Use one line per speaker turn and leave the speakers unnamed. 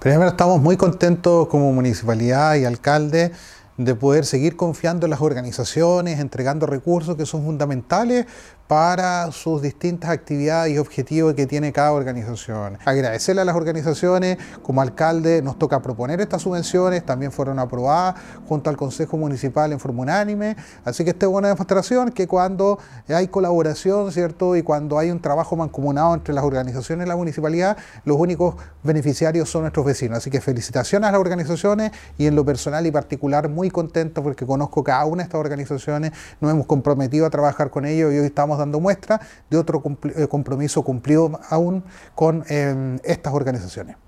Primero, estamos muy contentos como municipalidad y alcalde de poder seguir confiando en las organizaciones, entregando recursos que son fundamentales para sus distintas actividades y objetivos que tiene cada organización. Agradecerle a las organizaciones, como alcalde nos toca proponer estas subvenciones, también fueron aprobadas junto al Consejo Municipal en forma unánime, así que esta es una demostración que cuando hay colaboración, ¿cierto? Y cuando hay un trabajo mancomunado entre las organizaciones y la municipalidad, los únicos beneficiarios son nuestros vecinos. Así que felicitaciones a las organizaciones y en lo personal y particular muy contento porque conozco cada una de estas organizaciones, nos hemos comprometido a trabajar con ellos y hoy estamos dando muestra de otro compromiso cumplido aún con estas organizaciones.